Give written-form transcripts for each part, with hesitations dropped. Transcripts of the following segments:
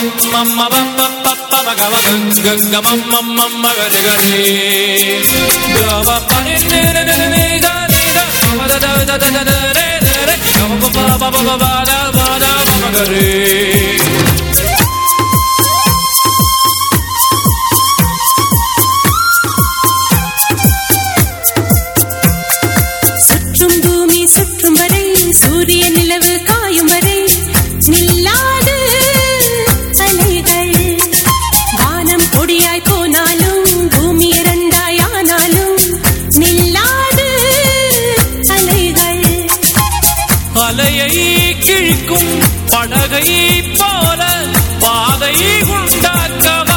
சுற்றும் பூமி சுற்றும் வரை சூரிய நிலவு காயும் வரை நில்லாது அலைகள். வானம் பொடியாய் போனாலும் பூமி இரண்டாய் ஆனாலும் நில்லாது அலைகள். அலையை கிழிக்கும் படகை போல பாதை உண்டாக்கவா,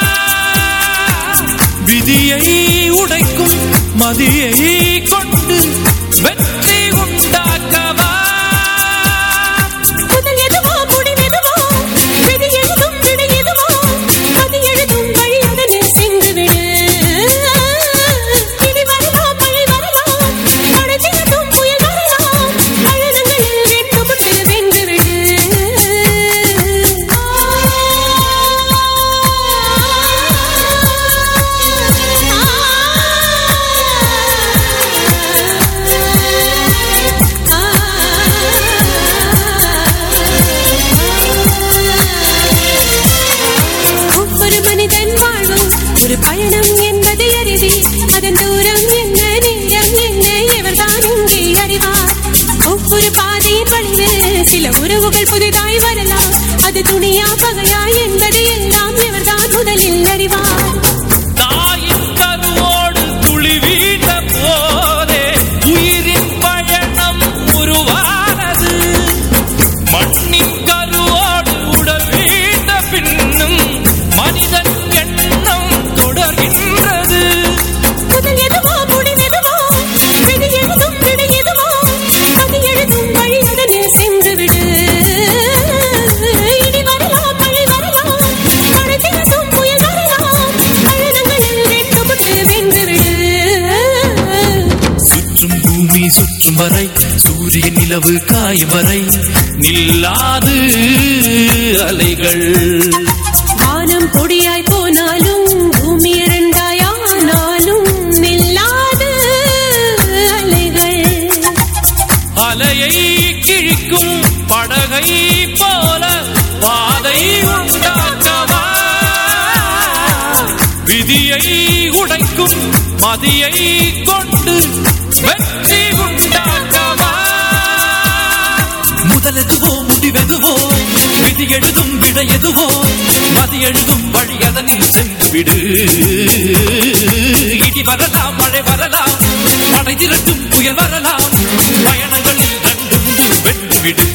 விதியை உடைக்கும் மதியை கொண்டு வெற்றி உண்டாக்கவா. முதல் எதுவோ முடிவெதுவோ, விதி எழுதும் விடை எதுவோ, மதி எழுதும் வழி அதனில் சென்று விடு. இனி வரலாம் பழி வரலாம், மழை திறக்கும் புயல் வரலாம், பயணங்களில் வெட்டுமுட்டு வென்று விடு. ஒவ்வொரு மனிதன் வாழ்வும் ஒரு பயணம் என்பது அருவி. அதன் தூரம் என்ன நேரம் என்ன எவர்தான் இங்கே அறிவார். ஒவ்வொரு பாதையின் வழியில் சில உறவுகள் புதிதாய் வரலாம். அது துணியா பகையா என்பது எல்லாம் எவர்தான் முதலில் அறிவார். தாயின் கருவோடு துளி வீட்ட போதே உயிரின் பயணம் உருவானது. மண்ணின் கருவோடு உடல் வீட்ட பின்னும் மனிதன் எண்ணம் தொடர்கின்றது. முதல் எதுவோ முடிவெதுவோ, விதி எழுதும் விடை எதுவோ, மதி எழுதும் வழி அதனில் சென்று விடு. இனி வரலாம் பழி வரலாம், மழை திறக்கும் புயல் வரலாம், பயணங்களில் வெட்டுமுட்டு வென்று விடு. சுற்றும் பூமி சுற்றும் வரை சூரிய நிலவு காயும் வரை நில்லாது அலைகள். வானம் பொடியாய் போனாலும் பூமி இரண்டாய் ஆனாலும் நில்லாது அலைகள். அலையை கிழிக்கும் படகை போல பாதை உண்டாக்கவா, விதியை உடைக்கும் மதியை கொண்டு வெற்றி உண்டாக்கவா. முதலெதுவோ முடிவெதுவோ, விதி எழுதும் விடை எதுவோ, மதி எழுதும் வழி அதனில் சென்று விடு. இடி வரலாம் மழை வரலாம், மழை திரட்டும் புயல் வரலாம், பயணங்களில் கண்டு வென்று விடு.